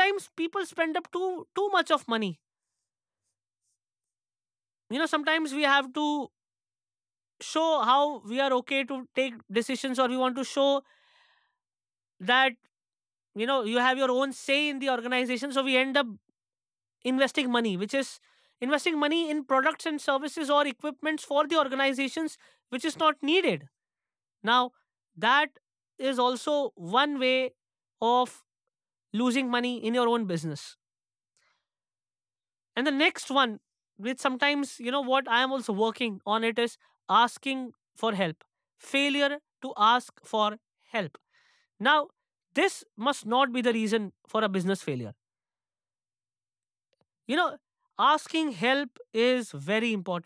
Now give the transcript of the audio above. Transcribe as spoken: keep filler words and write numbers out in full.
sometimes people spend up too too much of money. You know, sometimes we have to show how we are okay to take decisions, or we want to show that, you know, you have your own say in the organization. So we end up investing money, which is investing money in products and services or equipments for the organizations, which is not needed. Now, that is also one way of losing money in your own business. And the next one, which sometimes, you know, what I am also working on it, is asking for help. Failure to ask for help. Now, this must not be the reason for a business failure. You know, asking help is very important.